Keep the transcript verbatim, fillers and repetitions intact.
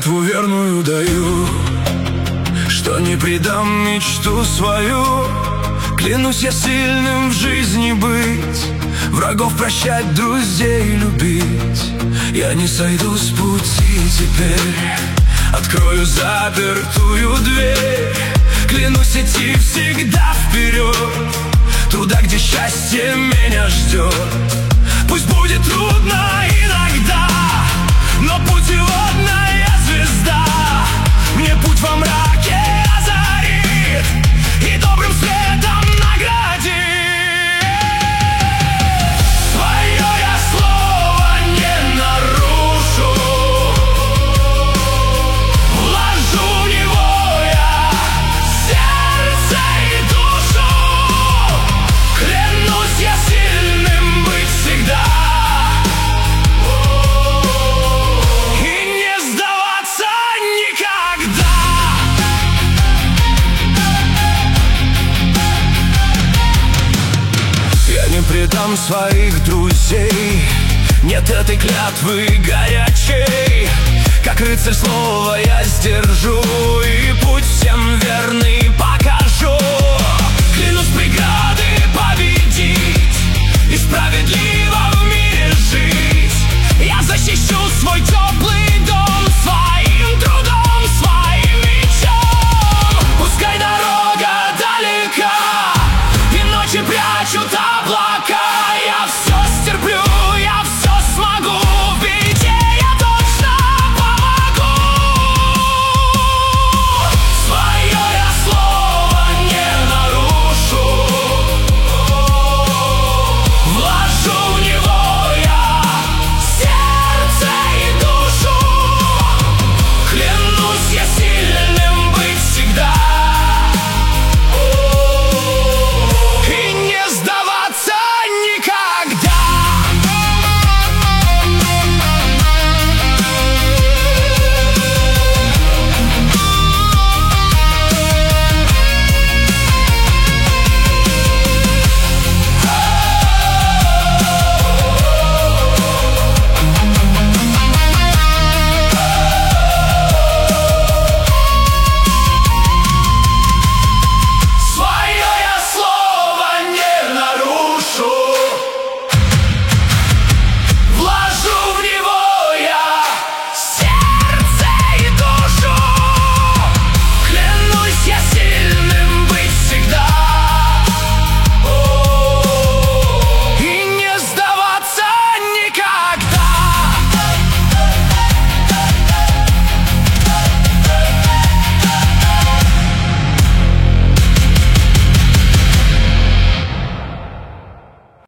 клятву верную даю, что не предам мечту свою. Клянусь я сильным в жизни быть, врагов прощать, друзей любить. Я не сойду с пути теперь, открою запертую дверь. Клянусь идти всегда вперед, туда, где счастье меня ждет. Пусть будет трудно иногда, но путеводная звезда мне путь во мраке озарит и добрым светом наградит. Свое я слово не нарушу, вложу в него я сердце и душу. Клянусь я сильным быть всегда и не сдаваться никогда. Я не предам своих друзей, нет этой клятвы горячей. Как рыцарь слова я сдержу и путь всем верный